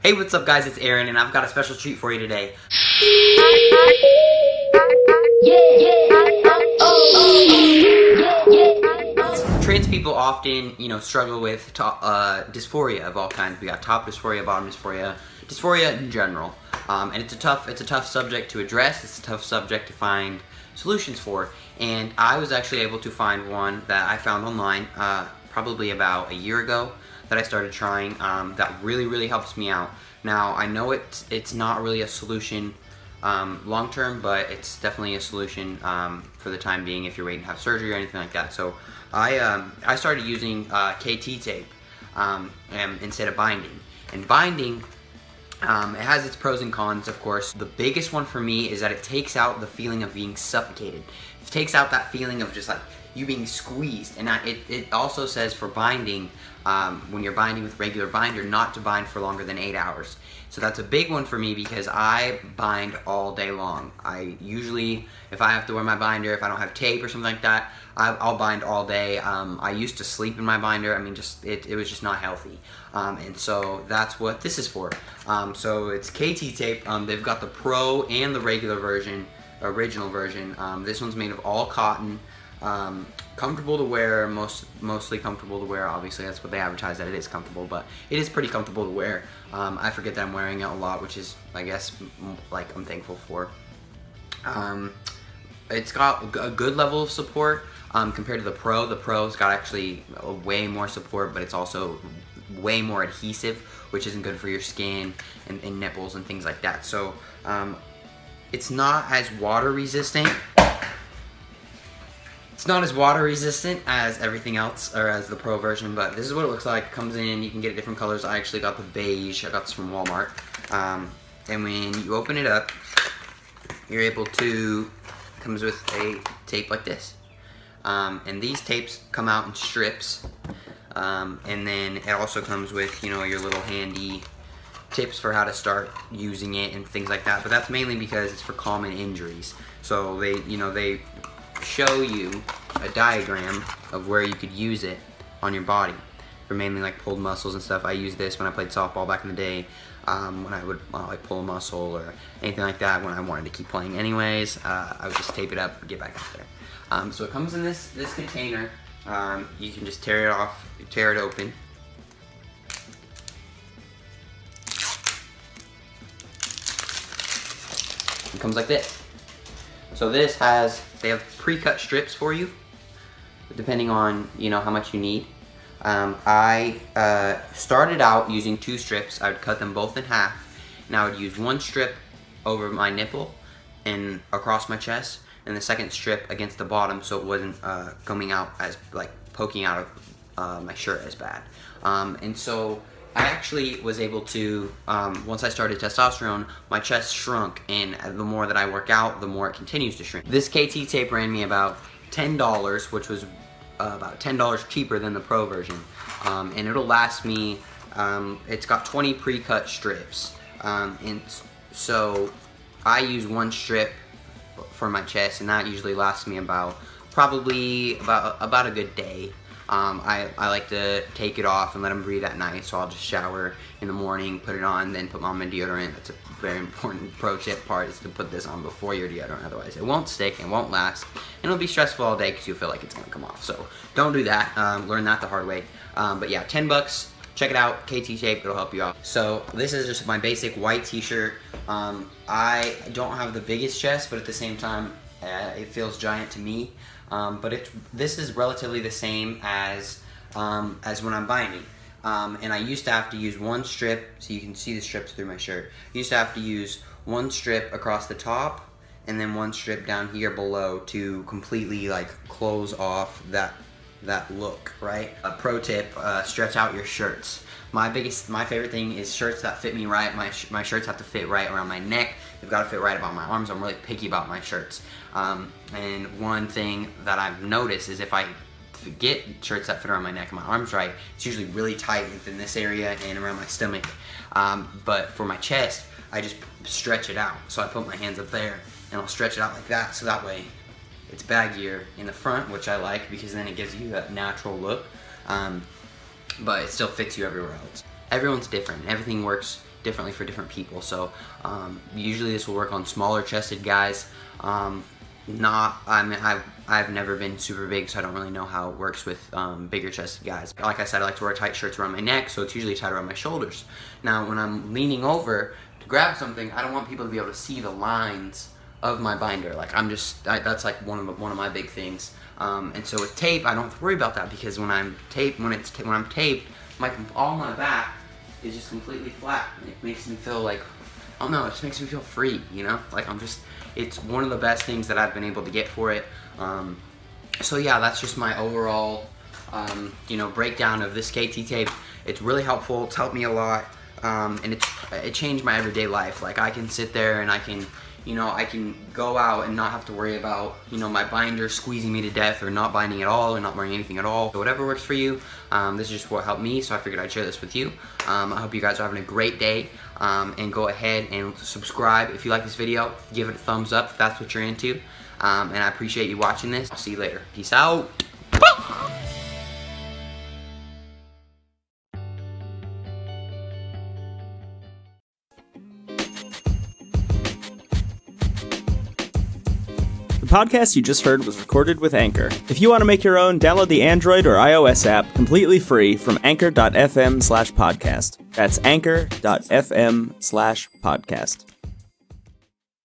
Hey, what's up guys, it's Aaron and I've got a special treat for you today. Trans people often, struggle with dysphoria of all kinds. We got top dysphoria, bottom dysphoria, dysphoria in general. And it's a tough subject to address, it's a tough subject to find solutions for. And I was actually able to find one that I found online probably about a year ago that I started trying that really helps me out. Now, I know it's not really a solution long term, but it's definitely a solution for the time being if you're waiting to have surgery or anything like that. So I started using KT tape instead of binding. And binding, it has its pros and cons, of course. The biggest one for me is that it takes out the feeling of being suffocated. It takes out that feeling of just like you being squeezed. And it also says for binding, when you're binding with regular binder, not to bind for longer than 8 hours. So that's a big one for me because I bind all day long. I usually, if I have to wear my binder, if I don't have tape or something like that, I'll bind all day. I used to sleep in my binder. I mean, it was just not healthy. And so that's what this is for. So it's KT tape. They've got the Pro and the regular version, original version. This one's made of all cotton. Comfortable to wear, mostly comfortable to wear. Obviously that's what they advertise, that it is comfortable, but it is pretty comfortable to wear. I forget that I'm wearing it a lot, which is, I guess, like I'm thankful for. It's got a good level of support compared to the Pro. The Pro's got actually way more support, but it's also way more adhesive, which isn't good for your skin and nipples and things like that. So it's not as water resistant. It's not as water resistant as everything else, or as the Pro version, but this is what it looks like. It comes in, you can get different colors. I actually got the beige, I got this from Walmart. And when you open it up, you're able to, it comes with a tape like this. And these tapes come out in strips. And then it also comes with, your little handy tips for how to start using it and things like that. But that's mainly because it's for common injuries. So they show you a diagram of where you could use it on your body for mainly like pulled muscles and stuff. I used this when I played softball back in the day, when I would like pull a muscle or anything like that. When I wanted to keep playing anyways, I would just tape it up and get back out there. So it comes in this container. You can just tear it off, tear it open. It comes like this. So this they have pre-cut strips for you, depending on, how much you need. I started out using 2 strips. I would cut them both in half, and I would use 1 strip over my nipple and across my chest, and the second strip against the bottom so it wasn't coming out as, like, poking out of my shirt as bad. And so I actually was able to, once I started testosterone, my chest shrunk, and the more that I work out, the more it continues to shrink. This KT tape ran me about $10, which was about $10 cheaper than the Pro version. And it'll last me, it's got 20 pre-cut strips. And so I use 1 strip for my chest, and that usually lasts me probably about a good day. I like to take it off and let them breathe at night, so I'll just shower in the morning, put it on, then put on my deodorant. That's a very important pro tip part, is to put this on before your deodorant, otherwise it won't stick and won't last, and it'll be stressful all day because you'll feel like it's going to come off. So don't do that. Learn that the hard way. But yeah, $10. Check it out, KT tape, it'll help you out. So this is just my basic white t-shirt. I don't have the biggest chest, but at the same time, it feels giant to me. But this is relatively the same as when I'm binding. And I used to have to use 1 strip, so you can see the strips through my shirt. I used to have to use 1 strip across the top, and then 1 strip down here below to completely like close off that look, right? A pro tip, stretch out your shirts. My favorite thing is shirts that fit me right. My shirts have to fit right around my neck. They've got to fit right about my arms. I'm really picky about my shirts. And one thing that I've noticed is if I get shirts that fit around my neck and my arms right, it's usually really tight within this area and around my stomach. But for my chest, I just stretch it out. So I put my hands up there and I'll stretch it out like that, so that way it's baggier in the front, which I like because then it gives you that natural look. But it still fits you everywhere else. Everyone's different. Everything works differently for different people. So usually this will work on smaller chested guys. I've never been super big, so I don't really know how it works with bigger chested guys. Like I said, I like to wear tight shirts around my neck, so it's usually tied around my shoulders. Now, when I'm leaning over to grab something, I don't want people to be able to see the lines of my binder. Like that's like one of my big things. And so with tape, I don't have to worry about that, because when I'm taped, all my back is just completely flat. And it makes me feel like, I don't know, it just makes me feel free, you know? Like it's one of the best things that I've been able to get for it. So yeah, that's just my overall, breakdown of this KT tape. It's really helpful. It's helped me a lot, and it changed my everyday life. Like I can sit there and I can go out and not have to worry about, my binder squeezing me to death, or not binding at all, or not wearing anything at all. So whatever works for you. This is just what helped me, so I figured I'd share this with you. I hope you guys are having a great day, and go ahead and subscribe if you like this video. Give it a thumbs up if that's what you're into, and I appreciate you watching this. I'll see you later. Peace out. The podcast you just heard was recorded with Anchor. If you want to make your own, download the Android or iOS app completely free from anchor.fm/podcast. That's anchor.fm/podcast.